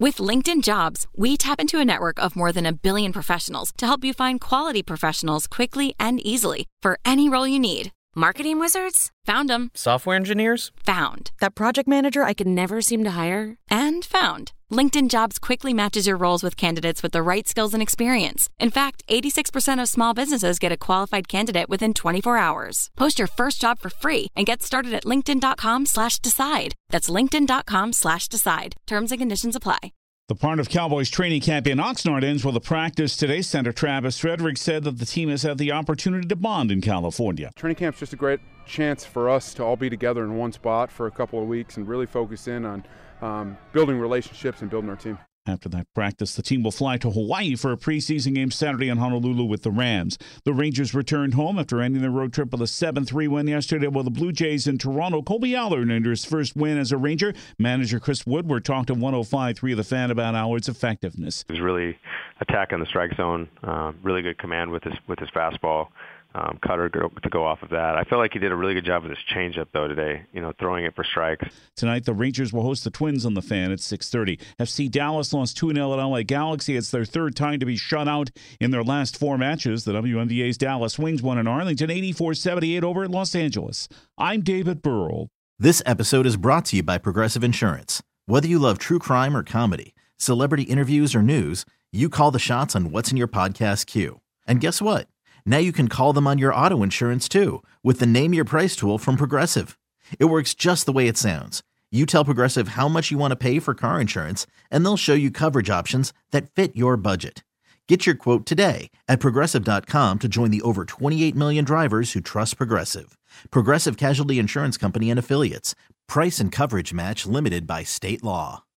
With LinkedIn Jobs, we tap into a network of more than 1 billion professionals to help you find quality professionals quickly and easily for any role you need. Marketing wizards? Found them. Software engineers? Found. That project manager I could never seem to hire? And found. LinkedIn Jobs quickly matches your roles with candidates with the right skills and experience. In fact, 86% of small businesses get a qualified candidate within 24 hours. Post your first job for free and get started at linkedin.com/decide. That's linkedin.com/decide. Terms and conditions apply. The part of Cowboys training camp in Oxnard ends with a practice today. Center Travis Frederick said that the team has had the opportunity to bond in California. Training camp's just a great chance for us to all be together in one spot for a couple of weeks and really focus in on building relationships and building our team. After that practice, the team will fly to Hawaii for a preseason game Saturday in Honolulu with the Rams. The Rangers returned home after ending their road trip with a 7-3 win yesterday with the Blue Jays in Toronto. Colby Allard earned his first win as a Ranger. Manager Chris Woodward talked to 105.3 of the Fan about Allard's effectiveness. He was really attacking the strike zone, really good command with his fastball. Cutter to go off of that. I felt like he did a really good job with his changeup, though, today, throwing it for strikes. Tonight, the Rangers will host the Twins on the Fan at 6:30. FC Dallas lost 2-0 at LA Galaxy. It's their third time to be shut out in their last 4 matches. The WNBA's Dallas Wings won in Arlington 84-78 over at Los Angeles. I'm David Burrell. This episode is brought to you by Progressive Insurance. Whether you love true crime or comedy, celebrity interviews or news, you call the shots on what's in your podcast queue. And guess what? Now you can call them on your auto insurance, too, with the Name Your Price tool from Progressive. It works just the way it sounds. You tell Progressive how much you want to pay for car insurance, and they'll show you coverage options that fit your budget. Get your quote today at Progressive.com to join the over 28 million drivers who trust Progressive. Progressive Casualty Insurance Company and Affiliates. Price and coverage match limited by state law.